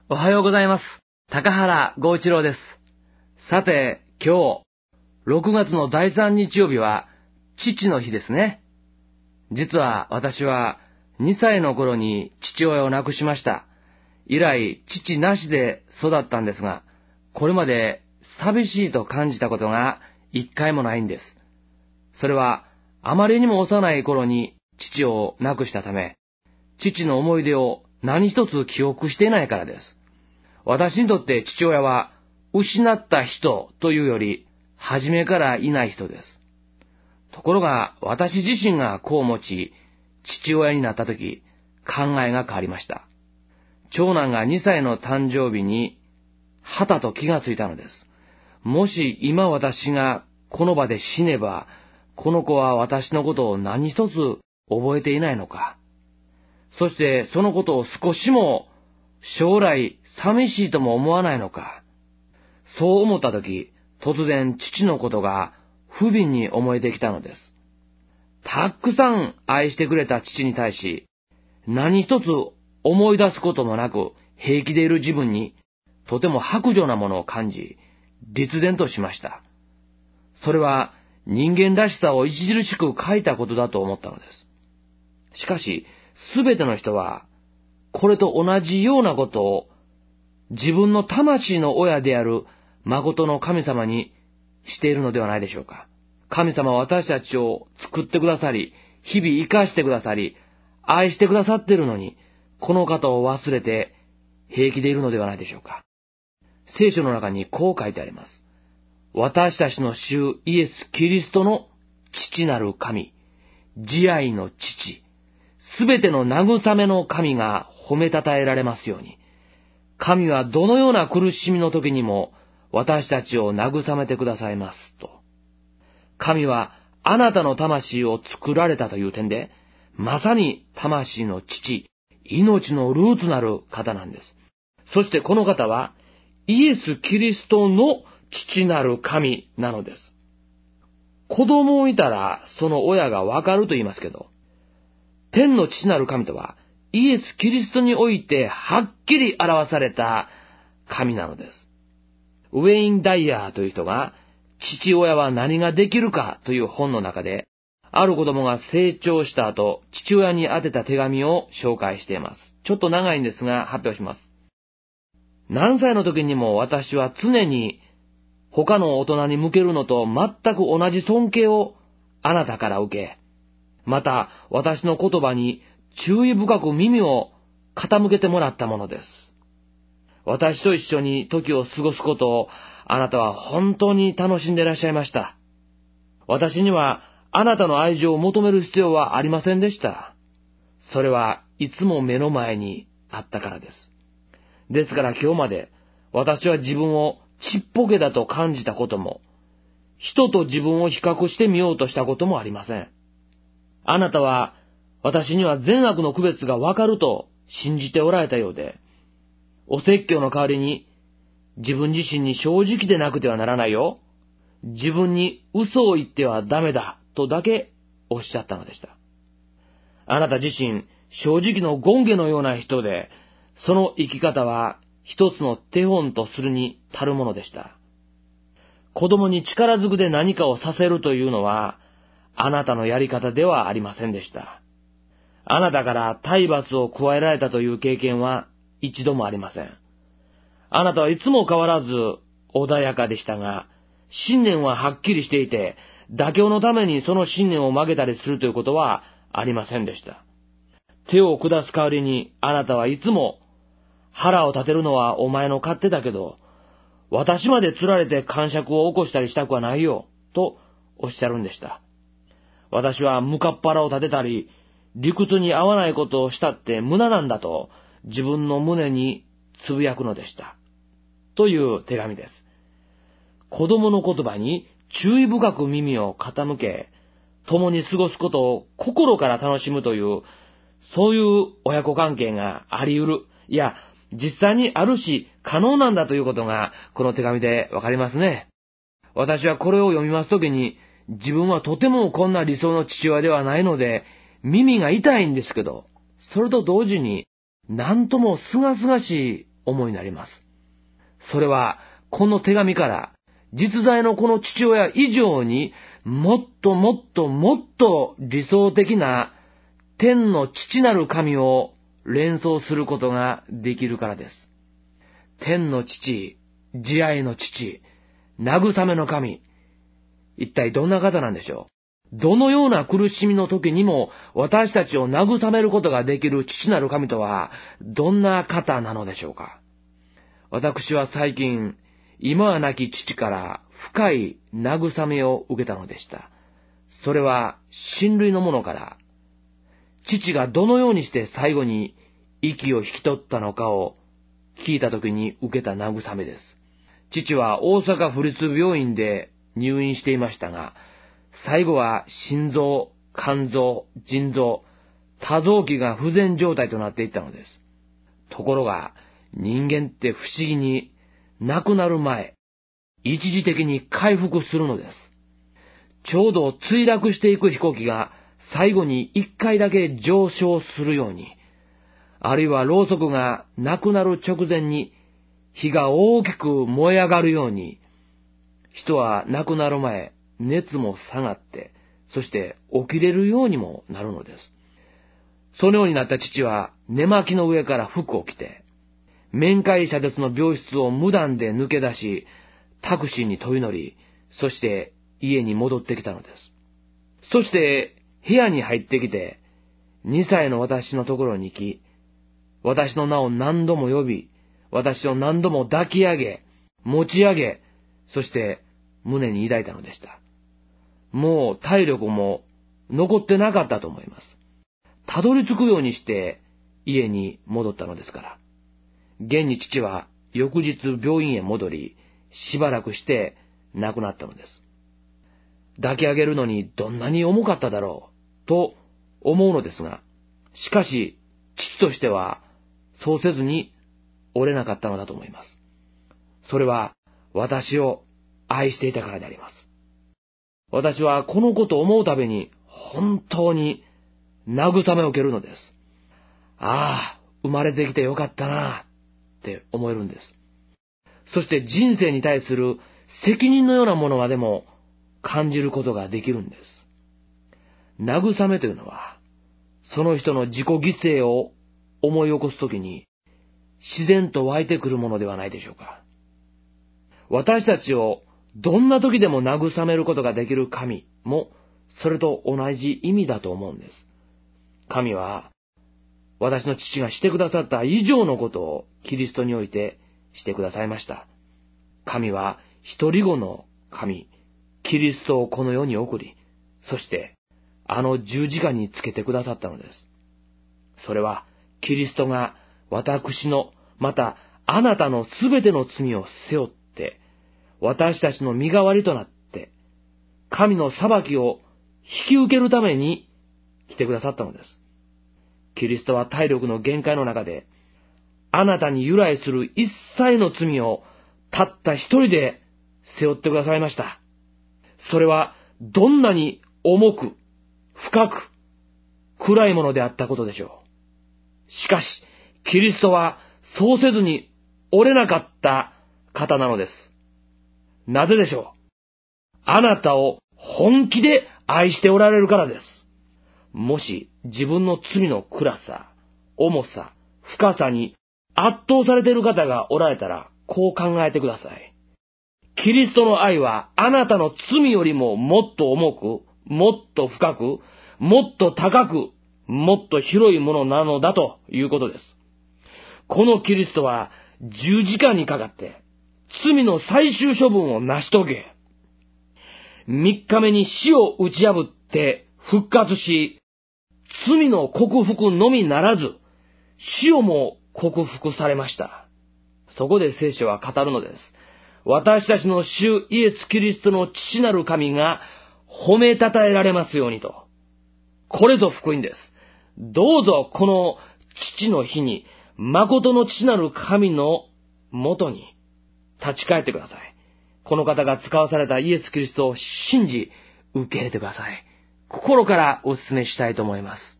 おはようございます。高原剛一郎です。さて、今日、6月の第3日曜日は、父の日ですね。実は私は2歳の頃に父親を亡くしました。以来、父なしで育ったんですが、これまで寂しいと感じたことが一回もないんです。それは、あまりにも幼い頃に父を亡くしたため、父の思い出を何一つ記憶していないからです。私にとって父親は失った人というより初めからいない人です。ところが私自身が子を持ち父親になったとき考えが変わりました。長男が2歳の誕生日にはたと気がついたのです。もし今私がこの場で死ねばこの子は私のことを何一つ覚えていないのか。そしてそのことを少しも将来寂しいとも思わないのか。そう思ったとき、突然父のことが不憫に思えてきたのです。たくさん愛してくれた父に対し、何一つ思い出すこともなく平気でいる自分にとても薄情なものを感じ、慄然としました。それは人間らしさを著しく欠いたことだと思ったのです。しかし、すべての人は、これと同じようなことを自分の魂の親である誠の神様にしているのではないでしょうか。神様は私たちを作ってくださり、日々生かしてくださり、愛してくださっているのに、この方を忘れて平気でいるのではないでしょうか。聖書の中にこう書いてあります。私たちの主イエス・キリストの父なる神、慈愛の父、すべての慰めの神が褒めたたえられますように。神はどのような苦しみの時にも私たちを慰めてくださいますと。神はあなたの魂を作られたという点で、まさに魂の父、命のルーツなる方なんです。そしてこの方はイエス・キリストの父なる神なのです。子供をいたらその親がわかると言いますけど、天の父なる神とはイエス・キリストにおいてはっきり表された神なのです。ウェイン・ダイヤーという人が父親は何ができるかという本の中で、ある子供が成長した後、父親に宛てた手紙を紹介しています。ちょっと長いんですが発表します。何歳の時にも私は常に他の大人に向けるのと全く同じ尊敬をあなたから受け、また私の言葉に注意深く耳を傾けてもらったものです。私と一緒に時を過ごすことをあなたは本当に楽しんでいらっしゃいました。私にはあなたの愛情を求める必要はありませんでした。それはいつも目の前にあったからです。ですから今日まで私は自分をちっぽけだと感じたことも、人と自分を比較してみようとしたこともありません。あなたは私には善悪の区別がわかると信じておられたようで、お説教の代わりに自分自身に正直でなくてはならないよ。自分に嘘を言ってはダメだとだけおっしゃったのでした。あなた自身正直の権下のような人で、その生き方は一つの手本とするに足るものでした。子供に力ずくで何かをさせるというのは、あなたのやり方ではありませんでした。あなたから体罰を加えられたという経験は一度もありません。あなたはいつも変わらず穏やかでしたが、信念ははっきりしていて、妥協のためにその信念を曲げたりするということはありませんでした。手を下す代わりにあなたはいつも、腹を立てるのはお前の勝手だけど、私まで釣られて癇癪を起こしたりしたくはないよ、とおっしゃるんでした。私は向かっ腹を立てたり、理屈に合わないことをしたって無駄なんだと自分の胸につぶやくのでした。という手紙です。子供の言葉に注意深く耳を傾け、共に過ごすことを心から楽しむという、そういう親子関係があり得る。いや、実際にあるし可能なんだということがこの手紙でわかりますね。私はこれを読みますときに、自分はとてもこんな理想の父親ではないので、耳が痛いんですけど、それと同時に、なんとも清々しい思いになります。それは、この手紙から、実在のこの父親以上にもっともっともっと理想的な天の父なる神を連想することができるからです。天の父、慈愛の父、慰めの神。一体どんな方なんでしょう。どのような苦しみの時にも私たちを慰めることができる父なる神とはどんな方なのでしょうか。私は最近、今は亡き父から深い慰めを受けたのでした。それは親類の者から、父がどのようにして最後に息を引き取ったのかを聞いた時に受けた慰めです。父は大阪府立病院で入院していましたが、最後は心臓、肝臓、腎臓、多臓器が不全状態となっていったのです。ところが、人間って不思議に亡くなる前、一時的に回復するのです。ちょうど墜落していく飛行機が最後に一回だけ上昇するように、あるいはろうそくがなくなる直前に火が大きく燃え上がるように、人は亡くなる前、熱も下がって、そして起きれるようにもなるのです。そのようになった父は寝巻きの上から服を着て、面会車列の病室を無断で抜け出し、タクシーに飛び乗り、そして家に戻ってきたのです。そして部屋に入ってきて、2歳の私のところに行き、私の名を何度も呼び、私を何度も抱き上げ、持ち上げ、そして胸に抱いたのでした。もう体力も残ってなかったと思います。たどり着くようにして家に戻ったのですから。現に父は翌日病院へ戻り、しばらくして亡くなったのです。抱き上げるのにどんなに重かっただろう、と思うのですが、しかし父としてはそうせずに折れなかったのだと思います。それは私を愛していたからであります。私はこのことを思うたびに本当に慰めを受けるのです。ああ、生まれてきてよかったなって思えるんです。そして人生に対する責任のようなものまでも感じることができるんです。慰めというのは、その人の自己犠牲を思い起こすときに自然と湧いてくるものではないでしょうか。私たちをどんな時でも慰めることができる神もそれと同じ意味だと思うんです。神は私の父がしてくださった以上のことをキリストにおいてしてくださいました。神は一人子の神、キリストをこの世に送り、そしてあの十字架につけてくださったのです。それはキリストが私の、またあなたのすべての罪を背負って、私たちの身代わりとなって、神の裁きを引き受けるために来てくださったのです。キリストは体力の限界の中で、あなたに由来する一切の罪をたった一人で背負ってくださいました。それはどんなに重く、深く、暗いものであったことでしょう。しかし、キリストはそうせずに折れなかった方なのです。なぜでしょう。あなたを本気で愛しておられるからです。もし自分の罪の暗さ、重さ、深さに圧倒されている方がおられたら、こう考えてください。キリストの愛はあなたの罪よりももっと重く、もっと深く、もっと高く、もっと広いものなのだということです。このキリストは十字架にかかって、罪の最終処分を成し遂げ、3日目に死を打ち破って復活し、罪の克服のみならず、死をも克服されました。そこで聖書は語るのです。私たちの主イエス・キリストの父なる神が褒めたたえられますようにと。これぞ福音です。どうぞこの父の日に、誠の父なる神のもとに立ち返ってください。この方が使わされたイエス・キリストを信じ、受け入れてください。心からお勧めしたいと思います。